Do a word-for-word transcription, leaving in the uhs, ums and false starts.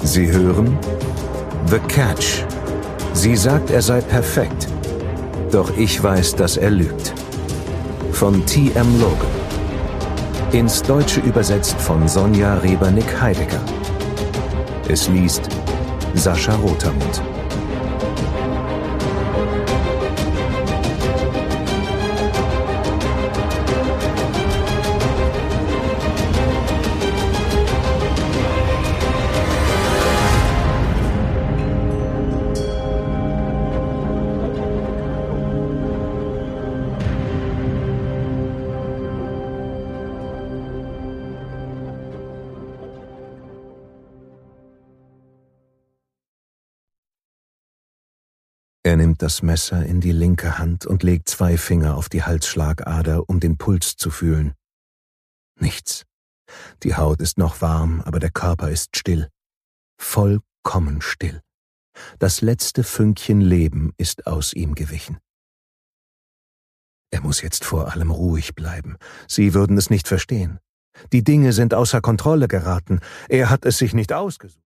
Sie hören The Catch. Sie sagt, er sei perfekt. Doch ich weiß, dass er lügt. Von T M Logan. Ins Deutsche übersetzt von Sonja Rebernick-Heidegger. Es liest Sascha Rotermund. Er nimmt das Messer in die linke Hand und legt zwei Finger auf die Halsschlagader, um den Puls zu fühlen. Nichts. Die Haut ist noch warm, aber der Körper ist still. Vollkommen still. Das letzte Fünkchen Leben ist aus ihm gewichen. Er muss jetzt vor allem ruhig bleiben. Sie würden es nicht verstehen. Die Dinge sind außer Kontrolle geraten. Er hat es sich nicht ausgesucht.